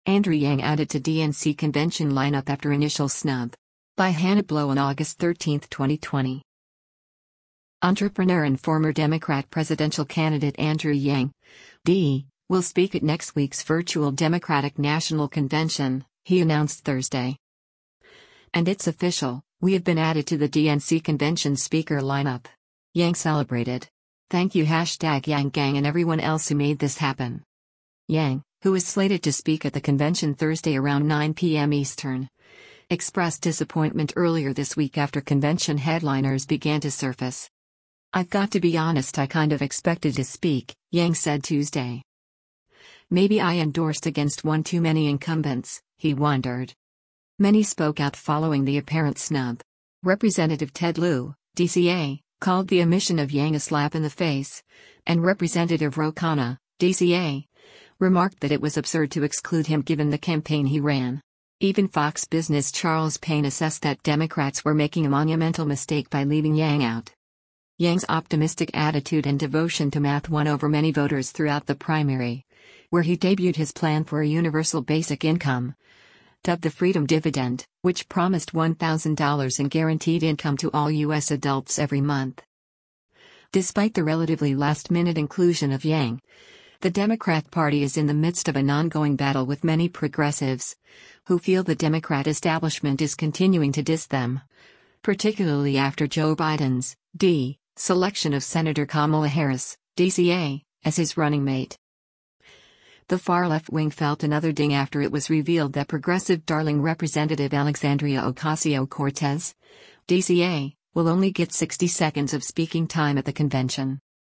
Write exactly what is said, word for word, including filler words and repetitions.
Andrew Yang added to D N C convention lineup after initial snub. By Hannah Blow on August thirteenth, twenty twenty. Entrepreneur and former Democrat presidential candidate Andrew Yang, D, will speak at next week's virtual Democratic National Convention, he announced Thursday. And it's official, we have been added to the D N C convention speaker lineup. Yang celebrated. Thank you hashtag Yang Gang and everyone else who made this happen. Yang, who is slated to speak at the convention Thursday around nine p m Eastern, expressed disappointment earlier this week after convention headliners began to surface. I've got to be honest, I kind of expected to speak, Yang said Tuesday. Maybe I endorsed against one too many incumbents, he wondered. Many spoke out following the apparent snub. Representative Ted Lieu, D C A, called the omission of Yang a slap in the face, and Representative Ro Khanna, D C A, remarked that it was absurd to exclude him given the campaign he ran. Even Fox Business' Charles Payne assessed that Democrats were making a monumental mistake by leaving Yang out. Yang's optimistic attitude and devotion to math won over many voters throughout the primary, where he debuted his plan for a universal basic income, dubbed the Freedom Dividend, which promised one thousand dollars in guaranteed income to all U S adults every month. Despite the relatively last-minute inclusion of Yang, the Democrat Party is in the midst of an ongoing battle with many progressives, who feel the Democrat establishment is continuing to diss them, particularly after Joe Biden's D. selection of Senator Kamala Harris, D C A, as his running mate. The far left wing felt another ding after it was revealed that progressive darling Representative Alexandria Ocasio-Cortez, D C A, will only get sixty seconds of speaking time at the convention.